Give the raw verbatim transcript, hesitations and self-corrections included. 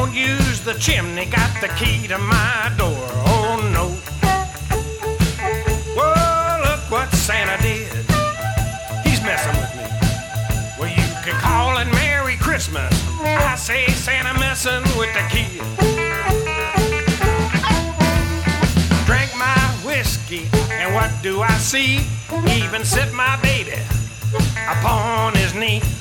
Don't use the chimney, got the key to my door. Oh no. Whoa, look what Santa did. He's messing with me. Well, you can call it Merry Christmas. I say Santa messing with the kid. Drank my whiskey, and what do I see? Even sit my baby upon his knee.